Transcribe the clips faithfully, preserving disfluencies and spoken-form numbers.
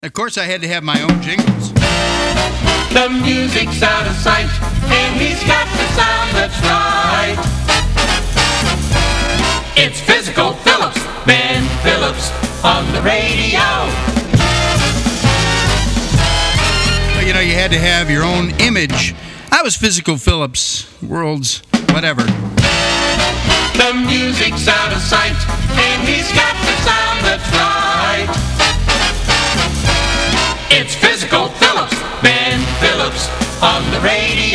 Of course, I had to have my own jingles. The music's out of sight, and he's got the sound that's right. It's Physical Phillips, Ben Phillips on the radio. Well, you know, you had to have your own image. I was Physical Phillips, world's whatever. The music's out of sight, and he's got the sound that's right. It's Physical Phillips, Ben Phillips on the radio.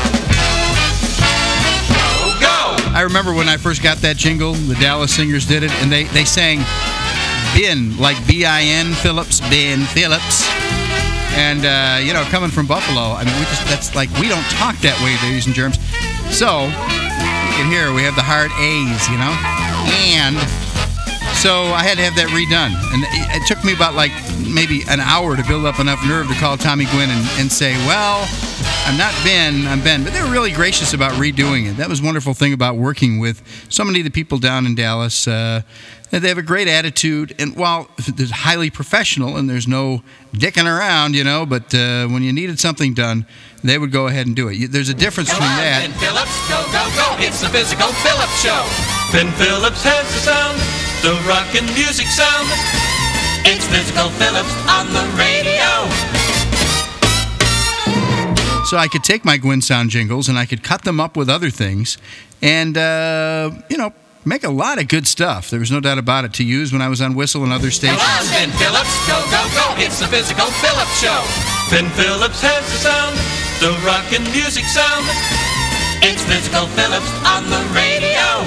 Go, go! I remember when I first got that jingle, the Dallas Singers did it, and they, they sang Ben, like B I N Phillips, Ben Phillips. And, uh, you know, coming from Buffalo, I mean, we just, that's like, we don't talk that way, ladies and germs. So, you can hear we have the hard A's, you know? And so I had to have that redone. And it took me about like maybe an hour to build up enough nerve to call Tommy Gwynn and, and say, well, I'm not Ben, I'm Ben. But they were really gracious about redoing it. That was a wonderful thing about working with so many of the people down in Dallas. Uh, they have a great attitude. And while they're highly professional and there's no dicking around, you know, but uh, when you needed something done, they would go ahead and do it. There's a difference Come between on, that. Ben Phillips, go, go, go. It's the Physical Phillips Show. Ben Phillips has the sound, the rockin' music sound. It's Physical Phillips on the radio. So I could take my Gwyn Sound jingles and I could cut them up with other things and, uh, you know, make a lot of good stuff. There was no doubt about it to use when I was on Whistle and other stations. Come on, Ben Phillips, go, go, go. It's the Physical Phillips Show. Ben Phillips has the sound, the rockin' music sound. It's Physical Phillips on the radio.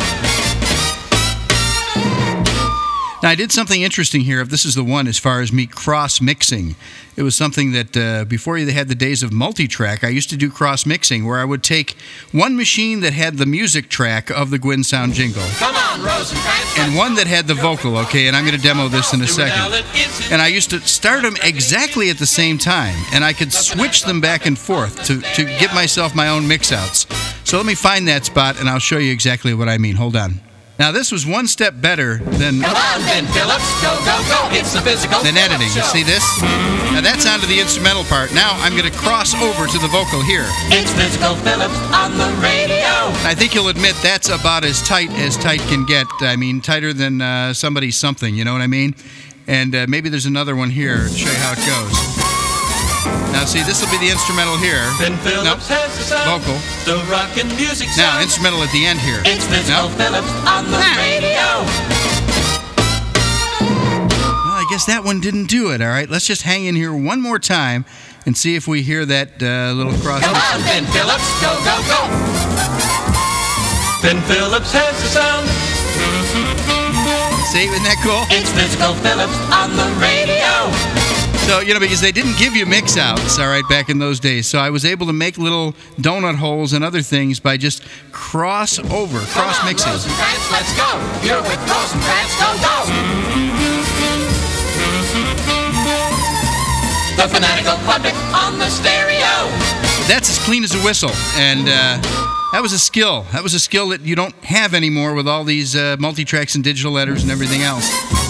Now, I did something interesting here. If this is the one as far as me cross-mixing. It was something that uh, before they had the days of multi-track, I used to do cross-mixing where I would take one machine that had the music track of the Gwyn Sound jingle Come on, Rosencrantz. and one that had the vocal, okay? And I'm going to demo this in a second. And I used to start them exactly at the same time, and I could switch them back and forth to, to give myself my own mix-outs. So let me find that spot, and I'll show you exactly what I mean. Hold on. Now, this was one step better than Come on, Ben Phillips, go, go, go. It's the Physical than Phillips editing. You Show. see this? Now, that's onto the instrumental part. Now, I'm going to cross over to the vocal here. It's Physical Phillips on the radio. I think you'll admit that's about as tight as tight can get. I mean, tighter than uh, somebody's something, you know what I mean? And uh, maybe there's another one here to show you how it goes. Now, see, this will be the instrumental here. Ben Phillips Nope. has the sound, Vocal. the rockin' music sound. Now, instrumental at the end here. It's Physical Nope. Phillips on the Ah. radio. Well, I guess that one didn't do it, all right? Let's just hang in here one more time and see if we hear that uh, little cross. Come on, Ben Phillips, go, go, go. Ben Phillips has the sound. See, isn't that cool? It's Physical Phillips on the radio. So, you know, because they didn't give you mix-outs, all right, back in those days. So I was able to make little donut holes and other things by just cross-over, cross-mixing. Come on, Rosencrantz, let's go. You're with Rosencrantz, go, go. The Fanatical Public on the stereo. That's as clean as a whistle. And uh, that was a skill. That was a skill that you don't have anymore with all these uh, multi-tracks and digital letters and everything else.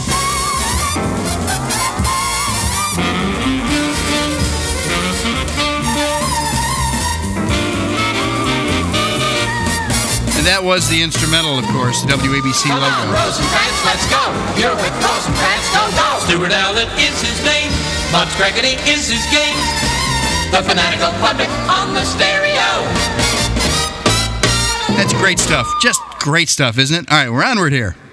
And that was the instrumental, of course, the W A B C Come on, logo. Rosencrantz, let's go. You're with Rosencrantz, go, go. Stuart Allen is his name. Mons Gregory is his game. The Fanatical Public on the stereo. That's great stuff. Just great stuff, isn't it? All right, we're onward here.